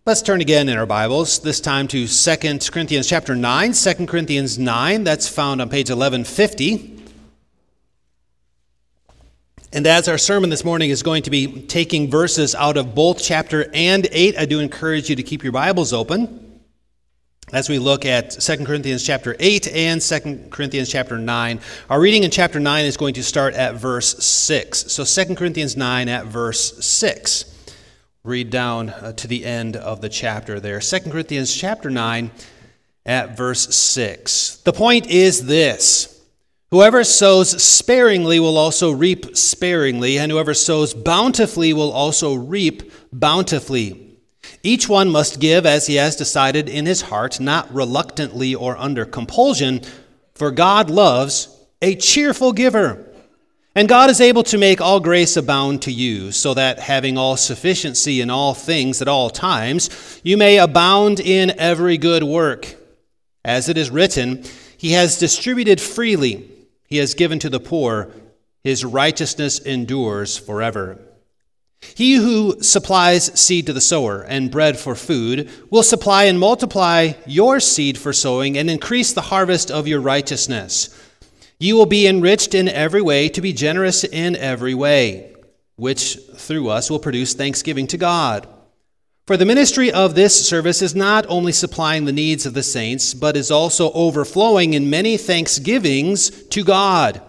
Let's turn again in our Bibles, this time to 2 Corinthians chapter 9. 2 Corinthians 9, that's found on page 1150. And as our sermon this morning is going to be taking verses out of both chapter and 8, I do encourage you to keep your Bibles open as we look at 2 Corinthians chapter 8 and 2 Corinthians chapter 9. Our reading in chapter 9 is going to start at verse 6. So 2 Corinthians 9 at verse 6. Read down to the end of the chapter there. 2 Corinthians chapter 9 at verse 6. The point is this: whoever sows sparingly will also reap sparingly, and whoever sows bountifully will also reap bountifully. Each one must give as he has decided in his heart, not reluctantly or under compulsion, for God loves a cheerful giver. And God is able to make all grace abound to you, so that having all sufficiency in all things at all times, you may abound in every good work. As it is written, He has distributed freely, He has given to the poor, His righteousness endures forever. He who supplies seed to the sower and bread for food will supply and multiply your seed for sowing and increase the harvest of your righteousness. You will be enriched in every way to be generous in every way, which through us will produce thanksgiving to God. For the ministry of this service is not only supplying the needs of the saints, but is also overflowing in many thanksgivings to God.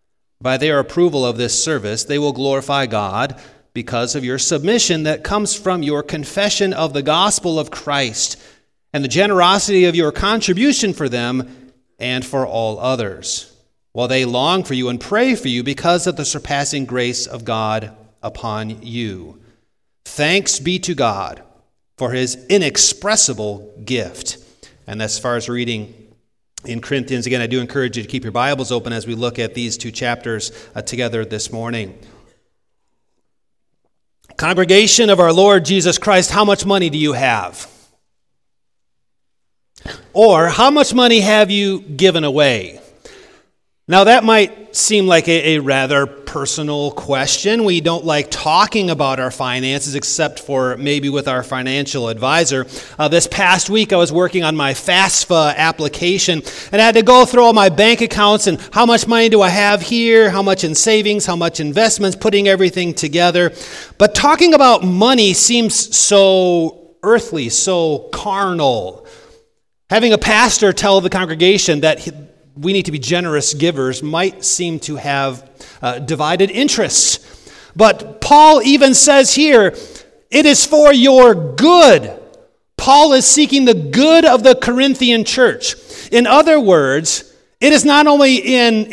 By their approval of this service, they will glorify God because of your submission that comes from your confession of the gospel of Christ and the generosity of your contribution for them and for all others, while they long for you and pray for you because of the surpassing grace of God upon you. Thanks be to God for His inexpressible gift. And as far as reading in Corinthians, again, I do encourage you to keep your Bibles open as we look at these two chapters together this morning. Congregation of our Lord Jesus Christ, how much money do you have? Or how much money have you given away? Now, that might seem like a rather personal question. We don't like talking about our finances except for maybe with our financial advisor. This past week, I was working on my FAFSA application, and I had to go through all my bank accounts and how much money do I have here, how much in savings, how much investments, putting everything together. But talking about money seems so earthly, so carnal. Having a pastor tell the congregation that we need to be generous givers might seem to have divided interests. But Paul even says here, it is for your good. Paul is seeking the good of the Corinthian church. In other words, it is not only in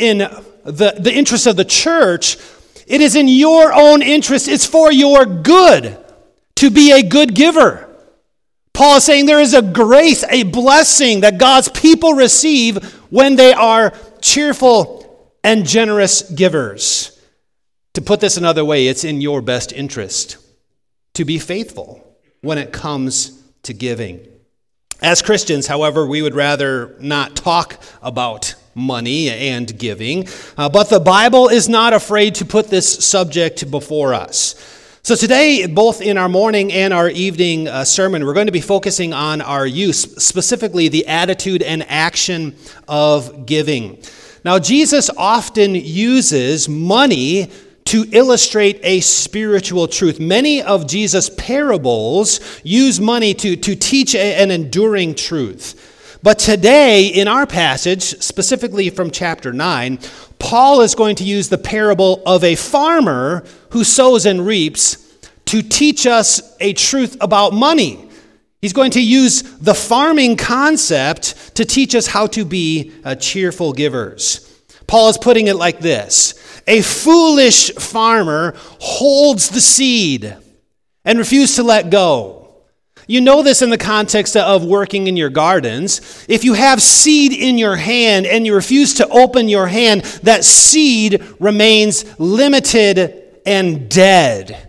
the interest of the church, it is in your own interest. It's for your good to be a good giver. Paul is saying there is a grace, a blessing that God's people receive when they are cheerful and generous givers. To put this another way, it's in your best interest to be faithful when it comes to giving. As Christians, however, we would rather not talk about money and giving, but the Bible is not afraid to put this subject before us. So today, both in our morning and our evening sermon, we're going to be focusing on our use, specifically the attitude and action of giving. Now, Jesus often uses money to illustrate a spiritual truth. Many of Jesus' parables use money to teach an enduring truth. But today, in our passage, specifically from chapter 9, Paul is going to use the parable of a farmer who sows and reaps to teach us a truth about money. He's going to use the farming concept to teach us how to be cheerful givers. Paul is putting it like this: a foolish farmer holds the seed and refuses to let go. You know this in the context of working in your gardens. If you have seed in your hand and you refuse to open your hand, that seed remains limited and dead.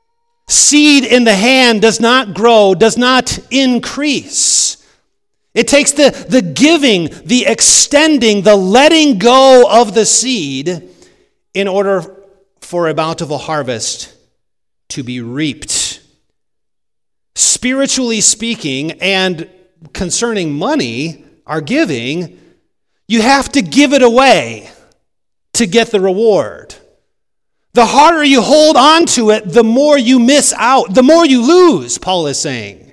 Seed in the hand does not grow, does not increase. It takes the giving, the extending, the letting go of the seed in order for a bountiful harvest to be reaped. spiritually speaking, and concerning money, our giving, you have to give it away to get the reward. The harder you hold on to it, the more you miss out, the more you lose, Paul is saying.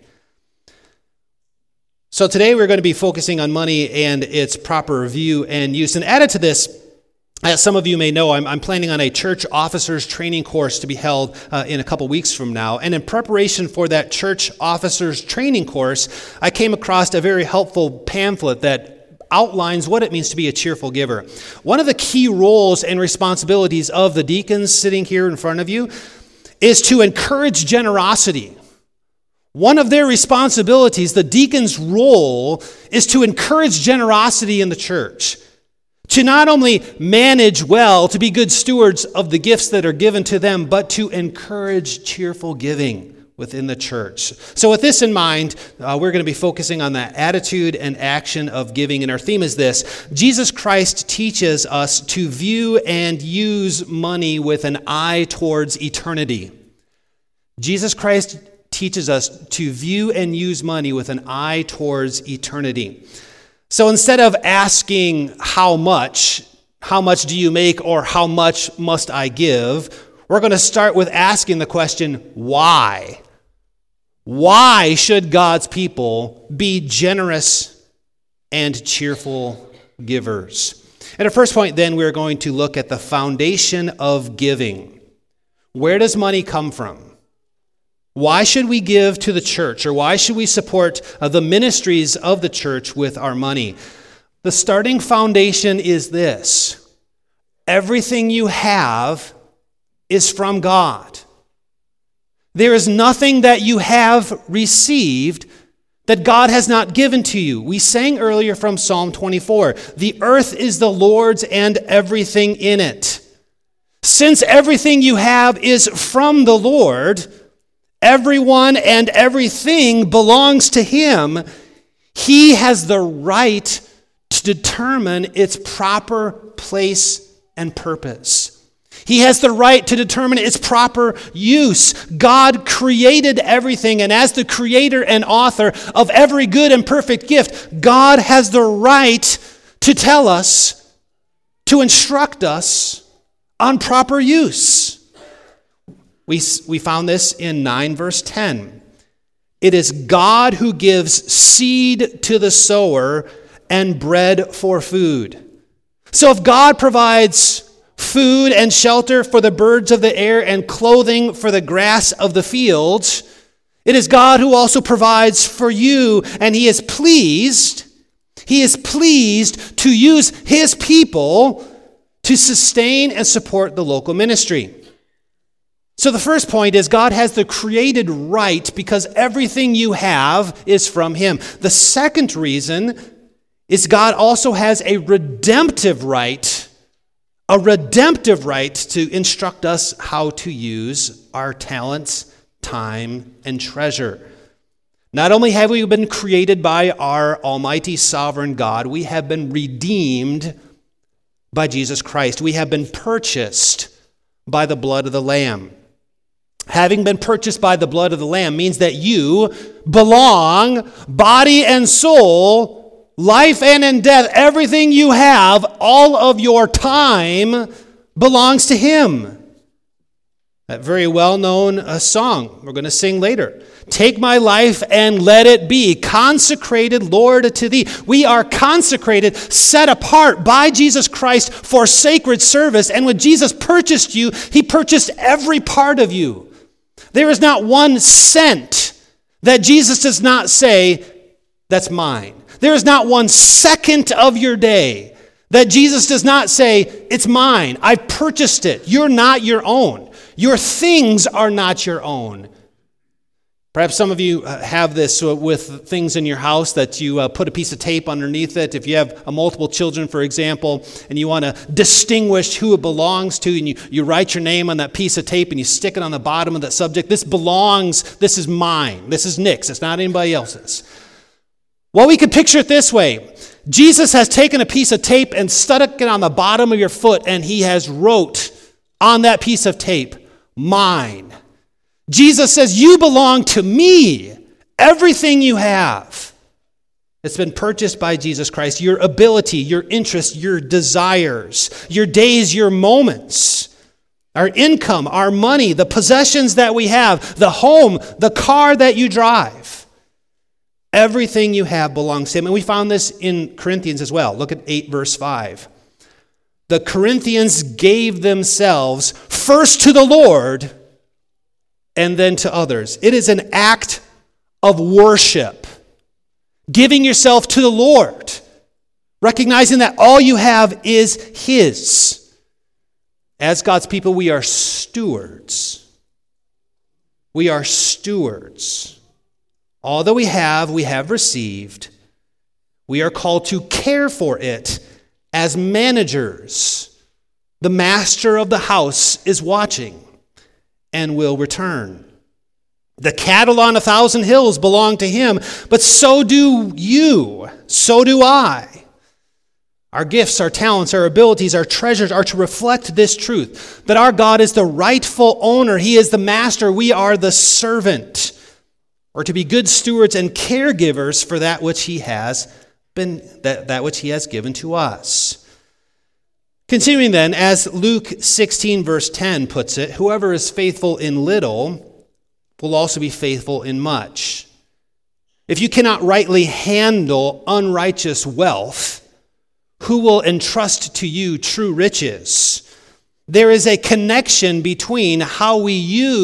So today we're going to be focusing on money and its proper view and use. And added to this, as some of you may know, I'm planning on a church officers training course to be held in a couple weeks from now. And in preparation for that church officers training course, I came across a very helpful pamphlet that outlines what it means to be a cheerful giver. One of the key roles and responsibilities of the deacons sitting here in front of you is to encourage generosity. One of their responsibilities, the deacon's role, is to encourage generosity in the church. To not only manage well, to be good stewards of the gifts that are given to them, but to encourage cheerful giving within the church. So with this in mind, we're going to be focusing on the attitude and action of giving. And our theme is this: Jesus Christ teaches us to view and use money with an eye towards eternity. Jesus Christ teaches us to view and use money with an eye towards eternity. So instead of asking how much do you make, or how much must I give, we're going to start with asking the question, why? Why should God's people be generous and cheerful givers? At our first point, then, we're going to look at the foundation of giving. Where does money come from? Why should we give to the church, or why should we support the ministries of the church with our money? The starting foundation is this: everything you have is from God. There is nothing that you have received that God has not given to you. We sang earlier from Psalm 24, "The earth is the Lord's and everything in it." Since everything you have is from the Lord, everyone and everything belongs to Him, He has the right to determine its proper place and purpose. He has the right to determine its proper use. God created everything, and as the creator and author of every good and perfect gift, God has the right to tell us, to instruct us on proper use. We found this in 9 verse 10. It is God who gives seed to the sower and bread for food. So if God provides food and shelter for the birds of the air and clothing for the grass of the fields, it is God who also provides for you, and He is pleased to use His people to sustain and support the local ministry. So the first point is God has the created right because everything you have is from Him. The second reason is God also has a redemptive right to instruct us how to use our talents, time, and treasure. Not only have we been created by our almighty sovereign God, we have been redeemed by Jesus Christ. We have been purchased by the blood of the Lamb. Having been purchased by the blood of the Lamb means that you belong, body and soul, life and in death, everything you have, all of your time belongs to Him. That very well-known song we're going to sing later. Take my life and let it be consecrated, Lord, to Thee. We are consecrated, set apart by Jesus Christ for sacred service. And when Jesus purchased you, He purchased every part of you. There is not 1 cent that Jesus does not say, that's mine. There is not 1 second of your day that Jesus does not say, it's mine. I purchased it. You're not your own. Your things are not your own. Perhaps some of you have this with things in your house that you put a piece of tape underneath it. If you have multiple children, for example, and you want to distinguish who it belongs to, and you write your name on that piece of tape and you stick it on the bottom of that subject. This belongs, this is mine. This is Nick's. It's not anybody else's. Well, we could picture it this way. Jesus has taken a piece of tape and stuck it on the bottom of your foot, and He has wrote on that piece of tape, mine. Jesus says, you belong to me, Everything you have, it's been purchased by Jesus Christ. Your ability, your interests, your desires, your days, your moments, our income, our money, the possessions that we have, the home, the car that you drive. Everything you have belongs to him. And we found this in Corinthians as well. Look at 8 verse 5. The Corinthians gave themselves first to the Lord and then to others. It is an act of worship. Giving yourself to the Lord. Recognizing that all you have is his. As God's people, we are stewards. We are stewards. All that we have received. We are called to care for it as managers. The master of the house is watching and will return. The cattle on 1,000 hills belong to him, but so do you, so do I. Our gifts, our talents, our abilities, our treasures are to reflect this truth, that our God is the rightful owner. He is the master. We are the servant. Or to be good stewards and caregivers for that which he has that which he has given to us. Continuing then, as Luke 16 verse 10 puts it, whoever is faithful in little will also be faithful in much. If you cannot rightly handle unrighteous wealth, who will entrust to you true riches? There is a connection between how we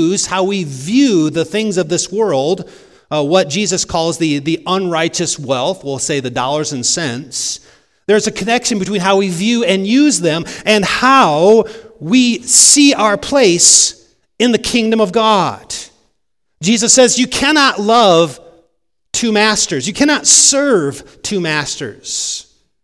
view the things of this world, what Jesus calls the unrighteous wealth, we'll say the dollars and cents. There's a connection between how we view and use them and how we see our place in the kingdom of God. Jesus says you cannot love two masters. You cannot serve two masters.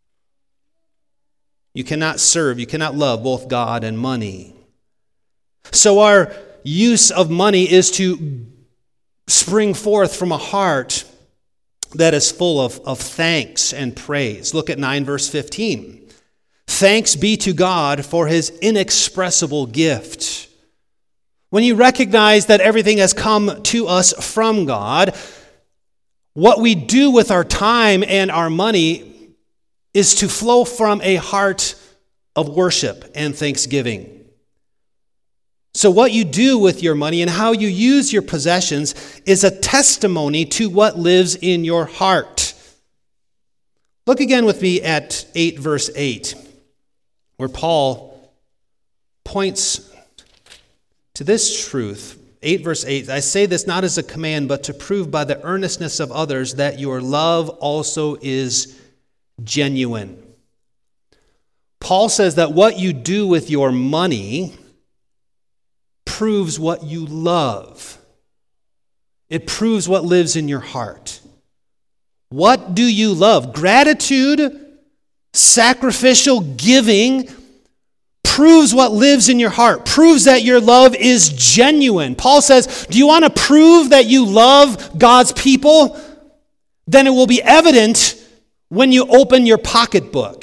You cannot love both God and money. So our use of money is to spring forth from a heart that is full of thanks and praise. Look at 9 verse 15. Thanks be to God for his inexpressible gift. When you recognize that everything has come to us from God, what we do with our time and our money is to flow from a heart of worship and thanksgiving. So what you do with your money and how you use your possessions is a testimony to what lives in your heart. Look again with me at 8 verse 8, where Paul points to this truth. 8 verse 8, I say this not as a command, but to prove by the earnestness of others that your love also is genuine. Paul says that what you do with your money proves what you love. It proves what lives in your heart. What do you love? Gratitude, sacrificial giving proves what lives in your heart, proves that your love is genuine. Paul says, do you want to prove that you love God's people? Then it will be evident when you open your pocketbook.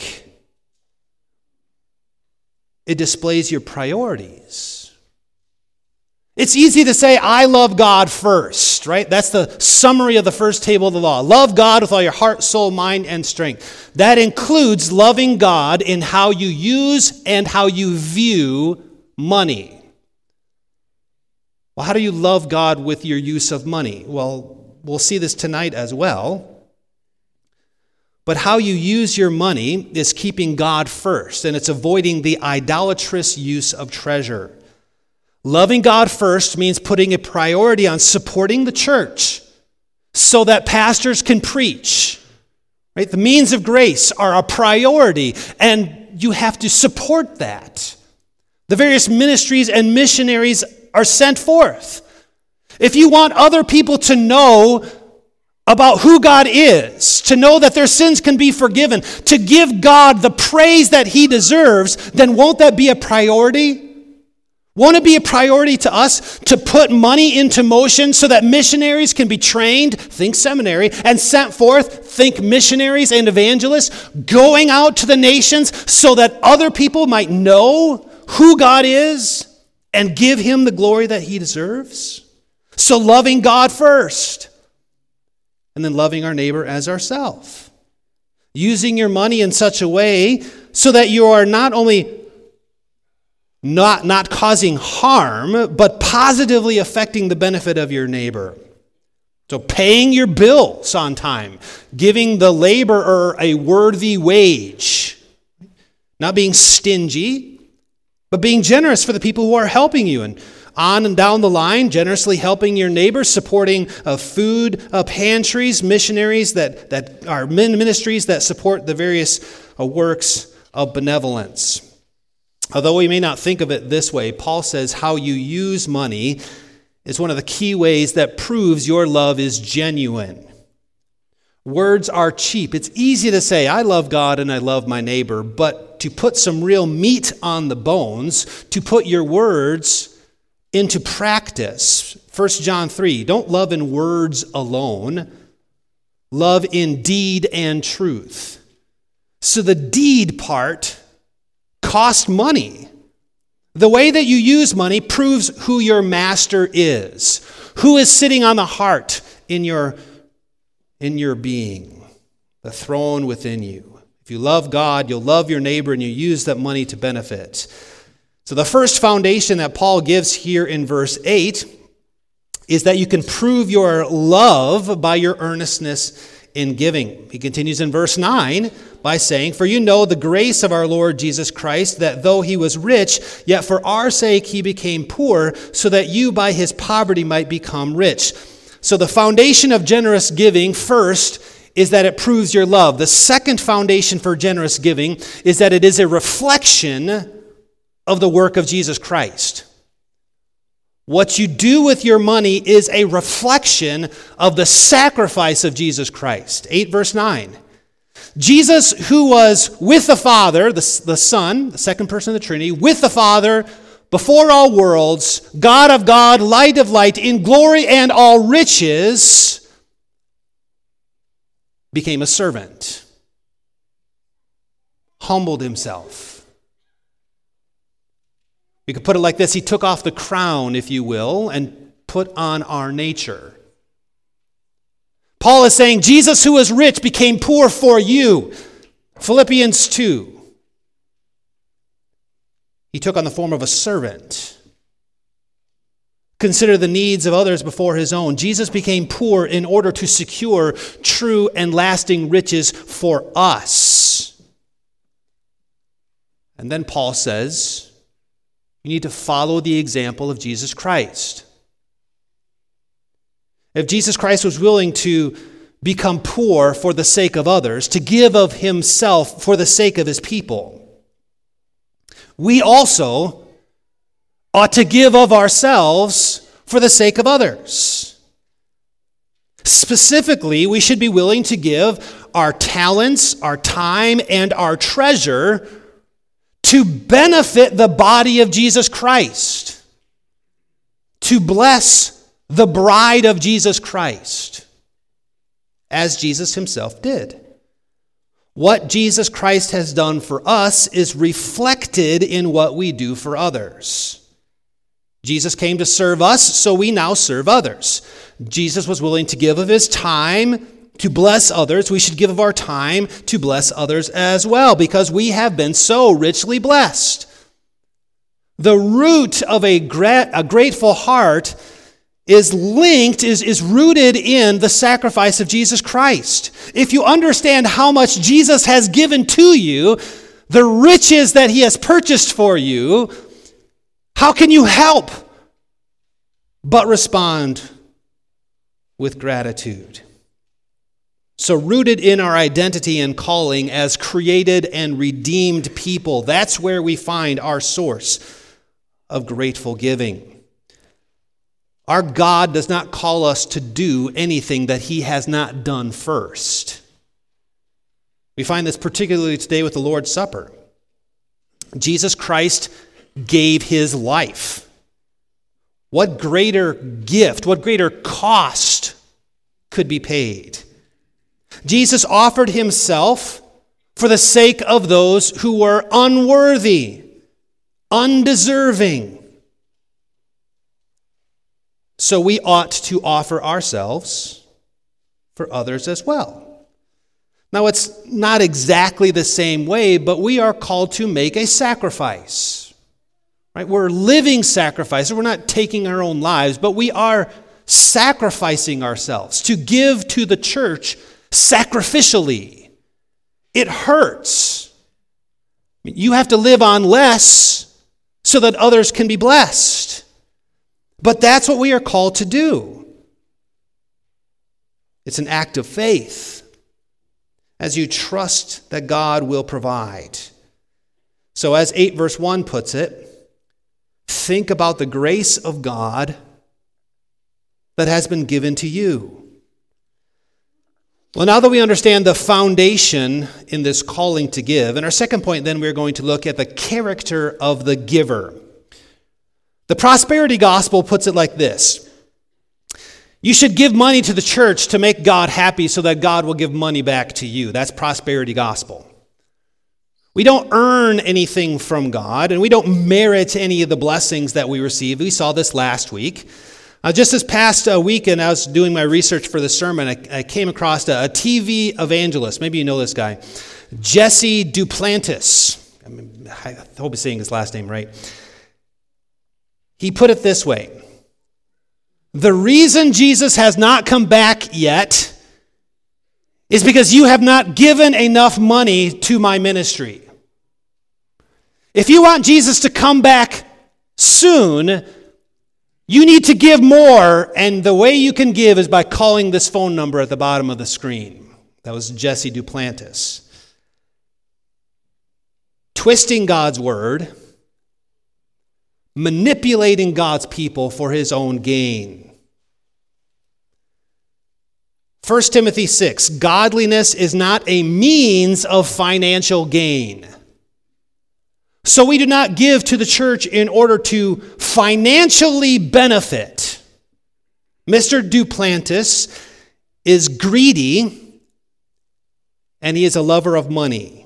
It displays your priorities. It's easy to say, I love God first, right? That's the summary of the first table of the law. Love God with all your heart, soul, mind, and strength. That includes loving God in how you use and how you view money. Well, how do you love God with your use of money? Well, we'll see this tonight as well. But how you use your money is keeping God first, and it's avoiding the idolatrous use of treasure. Loving God first means putting a priority on supporting the church so that pastors can preach. Right? The means of grace are a priority, and you have to support that. The various ministries and missionaries are sent forth. If you want other people to know about who God is, to know that their sins can be forgiven, to give God the praise that he deserves, then won't that be a priority? Won't it be a priority to us to put money into motion so that missionaries can be trained, think seminary, and sent forth, think missionaries and evangelists, going out to the nations so that other people might know who God is and give him the glory that he deserves? So loving God first. and then loving our neighbor as ourselves. Using your money in such a way so that you are not only not causing harm, but positively affecting the benefit of your neighbor. So paying your bills on time, giving the laborer a worthy wage, not being stingy, but being generous for the people who are helping you, and on and down the line, generously helping your neighbors, supporting food pantries, missionaries that are ministries that support the various works of benevolence. Although we may not think of it this way, Paul says how you use money is one of the key ways that proves your love is genuine. Words are cheap. It's easy to say, I love God and I love my neighbor, but to put some real meat on the bones, to put your words into practice. 1 John 3, don't love in words alone, love in deed and truth. So the deed part costs money. The way that you use money proves who your master is, who is sitting on the heart in your being, the throne within you. If you love God, you'll love your neighbor, and you use that money to benefit. So the first foundation that Paul gives here in verse 8 is that you can prove your love by your earnestness in giving. He continues in verse 9 by saying, For you know the grace of our Lord Jesus Christ, that though he was rich, yet for our sake he became poor, so that you by his poverty might become rich. So the foundation of generous giving, first, is that it proves your love. The second foundation for generous giving is that it is a reflection of the work of Jesus Christ. What you do with your money is a reflection of the sacrifice of Jesus Christ. 8 verse 9. Jesus, who was with the Father, the Son, the second person of the Trinity, with the Father, before all worlds, God of God, light of light, in glory and all riches, became a servant, humbled himself. You could put it like this: he took off the crown, if you will, and put on our nature. Paul is saying Jesus, who was rich, became poor for you. Philippians 2. He took on the form of a servant. Consider the needs of others before his own. Jesus became poor in order to secure true and lasting riches for us. And then Paul says, you need to follow the example of Jesus Christ. If Jesus Christ was willing to become poor for the sake of others, to give of himself for the sake of his people, we also ought to give of ourselves for the sake of others. Specifically, we should be willing to give our talents, our time, and our treasure to benefit the body of Jesus Christ, to bless the bride of Jesus Christ, as Jesus himself did. What Jesus Christ has done for us is reflected in what we do for others. Jesus came to serve us, so we now serve others. Jesus was willing to give of his time to bless others. We should give of our time to bless others as well, because we have been so richly blessed. The root of a grateful heart is rooted in the sacrifice of Jesus Christ. If you understand how much Jesus has given to you, the riches that he has purchased for you, how can you help but respond with gratitude? So rooted in our identity and calling as created and redeemed people, that's where we find our source of grateful giving. Our God does not call us to do anything that he has not done first. We find this particularly today with the Lord's Supper. Jesus Christ gave his life. What greater gift, what greater cost could be paid? Jesus offered himself for the sake of those who were unworthy, undeserving. So we ought to offer ourselves for others as well. Now, it's not exactly the same way, but we are called to make a sacrifice. Right? We're living sacrifices. We're not taking our own lives, but we are sacrificing ourselves to give to the church sacrificially. It hurts. You have to live on less so that others can be blessed. But that's what we are called to do. It's an act of faith as you trust that God will provide. So as 8 verse 1 puts it, think about the grace of God that has been given to you. Well, now that we understand the foundation in this calling to give, in our second point then we're going to look at the character of the giver. The prosperity gospel puts it like this. You should give money to the church to make God happy so that God will give money back to you. That's prosperity gospel. We don't earn anything from God, and we don't merit any of the blessings that we receive. We saw this last week. Just this past weekend, I was doing my research for the sermon. I came across a TV evangelist. Maybe you know this guy. Jesse Duplantis. I hope I'm saying his last name right. He put it this way. The reason Jesus has not come back yet is because you have not given enough money to my ministry. If you want Jesus to come back soon, you need to give more, and the way you can give is by calling this phone number at the bottom of the screen. That was Jesse Duplantis. Twisting God's word, manipulating God's people for his own gain. 1 Timothy 6, godliness is not a means of financial gain. So we do not give to the church in order to financially benefit. Mr. Duplantis is greedy, and he is a lover of money.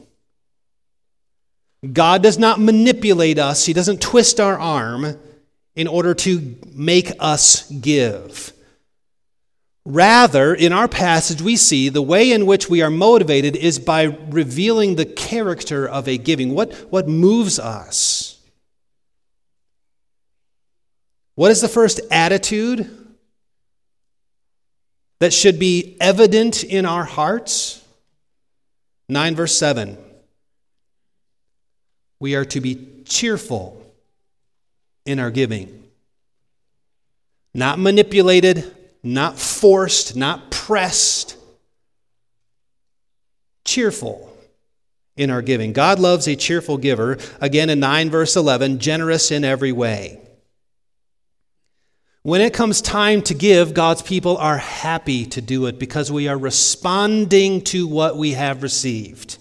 God does not manipulate us. He doesn't twist our arm in order to make us give. Rather, in our passage, we see the way in which we are motivated is by revealing the character of a giving. What moves us? What is the first attitude that should be evident in our hearts? 9 verse 7. We are to be cheerful in our giving. Not manipulated, not forced, not pressed. Cheerful in our giving. God loves a cheerful giver. Again in 9 verse 11, generous in every way. When it comes time to give, God's people are happy to do it because we are responding to what we have received.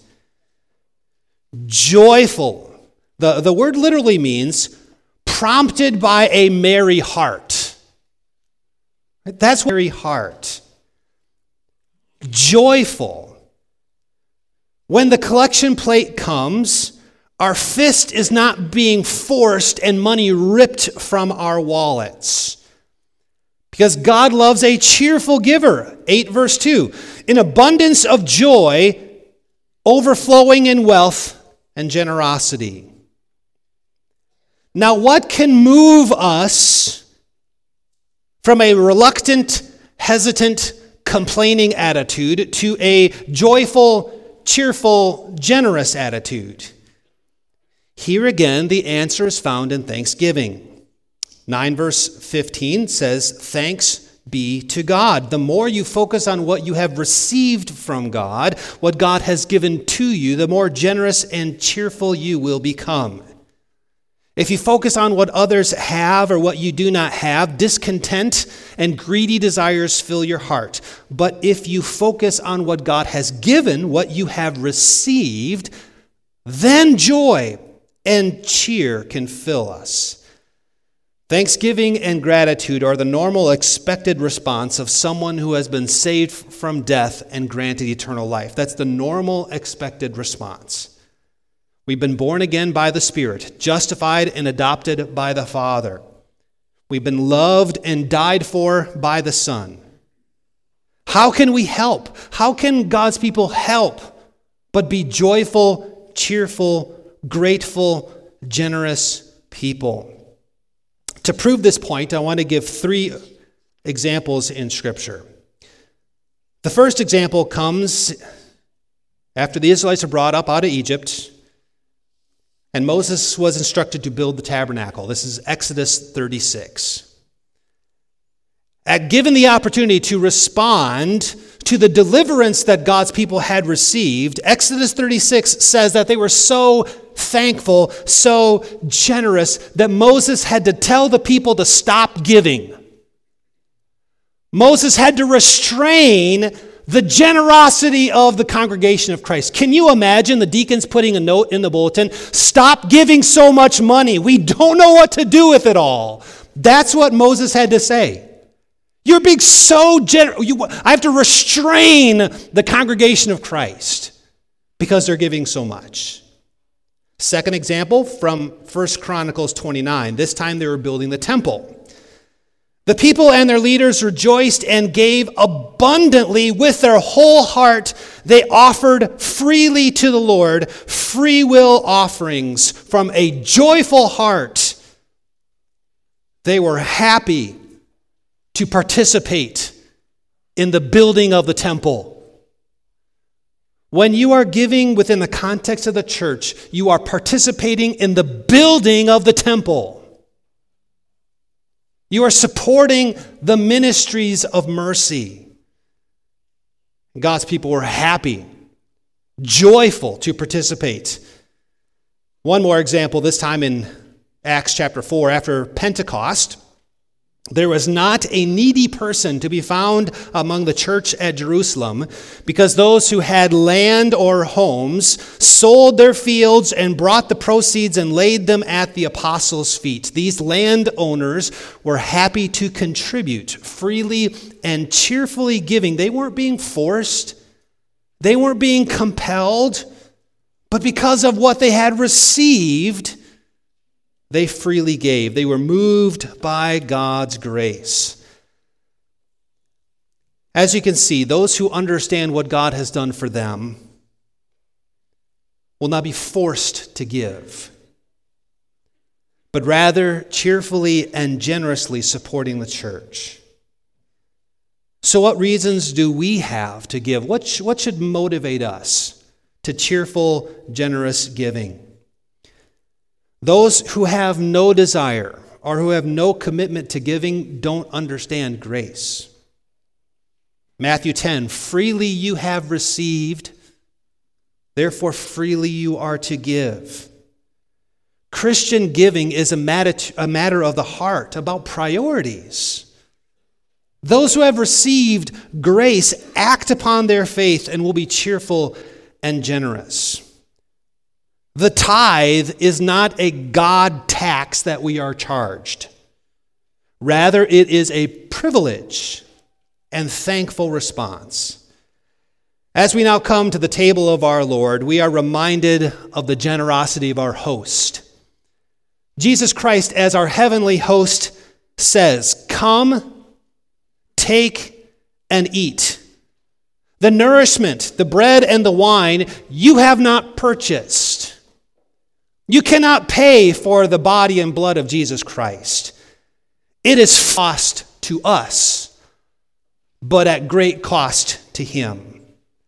Joyful. The word literally means prompted by a merry heart. That's merry heart. Joyful. When the collection plate comes, our fist is not being forced and money ripped from our wallets. Because God loves a cheerful giver. 8 verse 2. In abundance of joy, overflowing in wealth and generosity. Now, what can move us from a reluctant, hesitant, complaining attitude to a joyful, cheerful, generous attitude? Here again, the answer is found in thanksgiving. 9 verse 15 says, thanks be to God. The more you focus on what you have received from God, what God has given to you, the more generous and cheerful you will become. If you focus on what others have or what you do not have, discontent and greedy desires fill your heart. But if you focus on what God has given, what you have received, then joy and cheer can fill us. Thanksgiving and gratitude are the normal expected response of someone who has been saved from death and granted eternal life. That's the normal expected response. We've been born again by the Spirit, justified and adopted by the Father. We've been loved and died for by the Son. How can we help? How can God's people help but be joyful, cheerful, grateful, generous people? To prove this point, I want to give 3 examples in Scripture. The first example comes after the Israelites are brought up out of Egypt, and Moses was instructed to build the tabernacle. This is Exodus 36. Given the opportunity to respond to the deliverance that God's people had received, Exodus 36 says that they were so thankful, so generous, that Moses had to tell the people to stop giving. Moses had to restrain the generosity of the congregation of Christ. Can you imagine the deacons putting a note in the bulletin? Stop giving so much money. We don't know what to do with it all. That's what Moses had to say. You're being so generous. I have to restrain the congregation of Christ because they're giving so much. Second example from 1 Chronicles 29. This time they were building the temple. The people and their leaders rejoiced and gave abundantly with their whole heart. They offered freely to the Lord free will offerings from a joyful heart. They were happy to participate in the building of the temple. When you are giving within the context of the church, you are participating in the building of the temple. You are supporting the ministries of mercy. God's people were happy, joyful to participate. One more example, this time in Acts chapter 4, after Pentecost. There was not a needy person to be found among the church at Jerusalem, because those who had land or homes sold their fields and brought the proceeds and laid them at the apostles' feet. These landowners were happy to contribute freely and cheerfully giving. They weren't being forced. They weren't being compelled. But because of what they had received, they freely gave. They were moved by God's grace. As you can see, those who understand what God has done for them will not be forced to give, but rather cheerfully and generously supporting the church. So what reasons do we have to give? What should motivate us to cheerful, generous giving? Those who have no desire or who have no commitment to giving don't understand grace. Matthew 10, freely you have received, therefore freely you are to give. Christian giving is a matter of the heart, about priorities. Those who have received grace act upon their faith and will be cheerful and generous. The tithe is not a God tax that we are charged. Rather, it is a privilege and thankful response. As we now come to the table of our Lord, we are reminded of the generosity of our host. Jesus Christ, as our heavenly host, says, "Come, take, and eat. The nourishment, the bread and the wine, you have not purchased. You cannot pay for the body and blood of Jesus Christ. It is cost to us, but at great cost to him."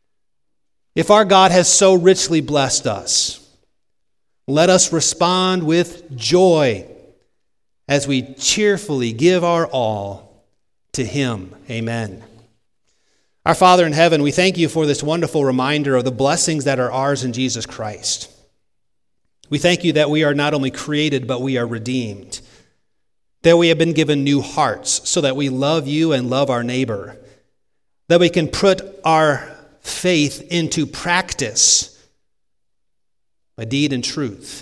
If our God has so richly blessed us, let us respond with joy as we cheerfully give our all to him. Amen. Our Father in heaven, we thank you for this wonderful reminder of the blessings that are ours in Jesus Christ. We thank you that we are not only created, but we are redeemed. That we have been given new hearts so that we love you and love our neighbor. That we can put our faith into practice by deed and truth.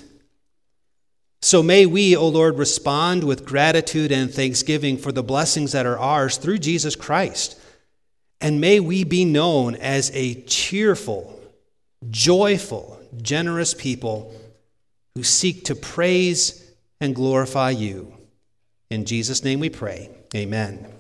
So may we, O Lord, respond with gratitude and thanksgiving for the blessings that are ours through Jesus Christ. And may we be known as a cheerful, joyful, generous people who seek to praise and glorify you. In Jesus' name we pray. Amen.